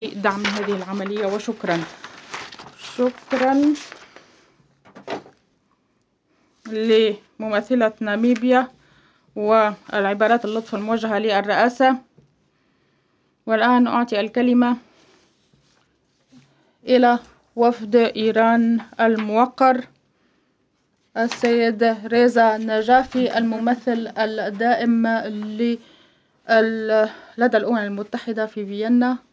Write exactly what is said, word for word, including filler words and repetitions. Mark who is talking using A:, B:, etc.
A: دعم هذه العملية، وشكرا. شكرا لممثلة ناميبيا والعبارات اللطف الموجهة للرئاسة. والآن أعطي الكلمة إلى وفد إيران الموقر السيد ريزا نجافي، الممثل الدائم لدى الأمم المتحدة في فيينا.